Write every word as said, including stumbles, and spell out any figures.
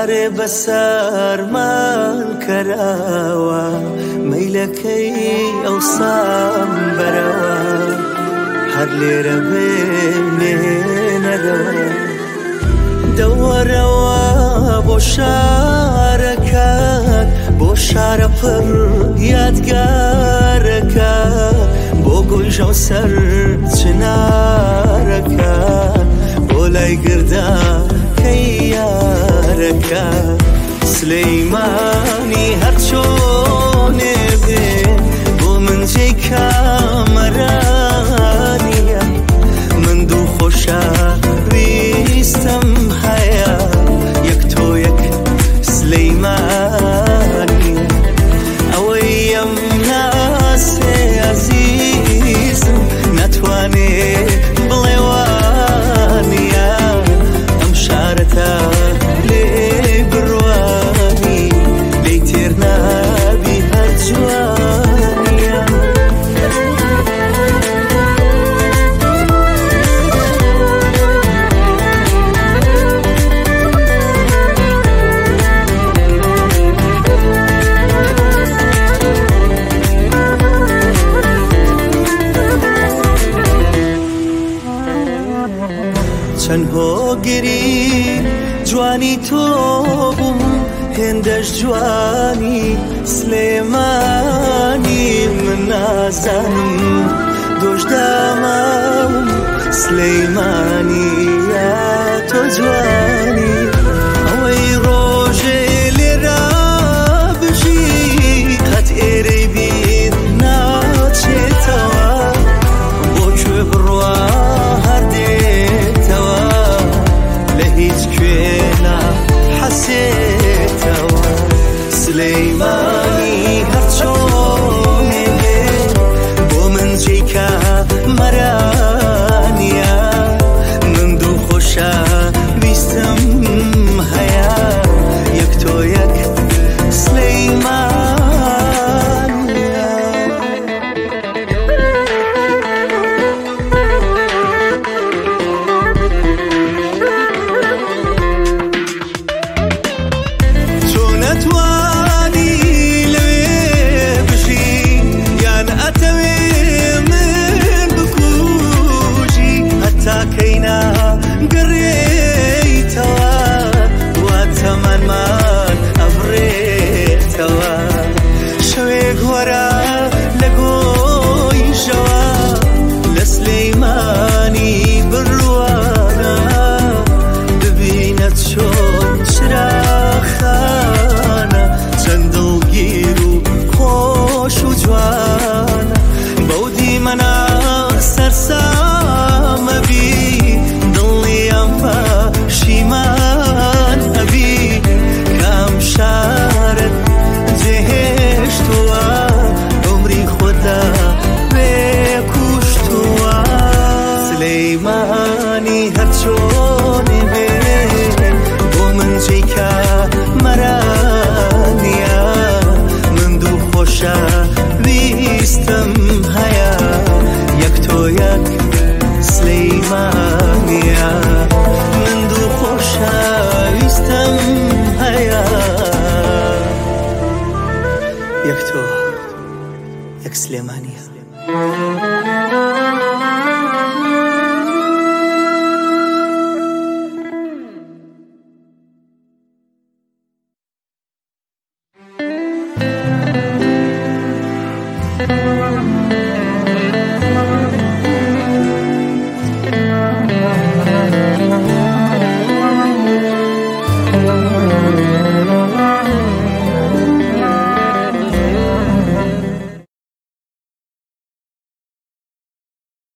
جارێ بەسەرمان کەراوە مەیلەکەی ئەوسام بەرەوە هەر لێرە بمێنەرەوە دەوەرەوە بۆ شارەکەت بۆ شارە پڕ یادگارەکە بۆ گۆیژە و سەر چنارەکە بۆ لای گرداکەی یارەکە سلەیمانی هەر چۆنێ بێ بۆ من جێی کامەرانیە من دوو خۆشە ویستم هەیە یەک تۆ یەک سلەیمانی ئەوەی ئەم ناسێ عەزیزم نەتوانێ بڵێ وانیە ئەم شارەتە لێ بڕوانی لێی تێر نابی هەر جوانیە چەند هۆگری جوانی تۆ بووم هێندەش جوانی سلێمانی من نازانم دۆشدامام سلەیمانی یا تۆ جوانی ئەوەی ڕۆژێ لێرە بژی قەت ئێرەی بیر ناچێتەوە بۆ کوێ بڕوا هیچ کوێنە حەسێتەوە سلەیمانی هەر چۆنێ بێ بۆ من جێی کامەرانیە من دوو خۆشە ویستم هەیە یەک تۆ یەک سلەیمانیە نتوانی لێ بژی یان ئەتەوێ من بکوژی هەتا کەینا گەڕێیتەوە وا تەمەنمان ئەبڕێتەوە شەوێک وەرە لە گۆیژەوە لە سلەیمانی بڕوانە ببینە چۆن چراخانە چەند دڵگیر و خۆش و جوانە بەو دیمەنە سەرسامە بی دڵی ئەم پەشیمان ئەبی کام شارت جێهێشتووە عومری خۆدا پێکوشتووە سلەیمانی هەر چۆنێ بێ بۆ من جێی کامەرانیە من دوو خۆشە ویستم هەیە یەک تۆ یەک سلەیمانیە من دوو خۆشە ویستم هەیە یەک تۆ یەک سلێمانیە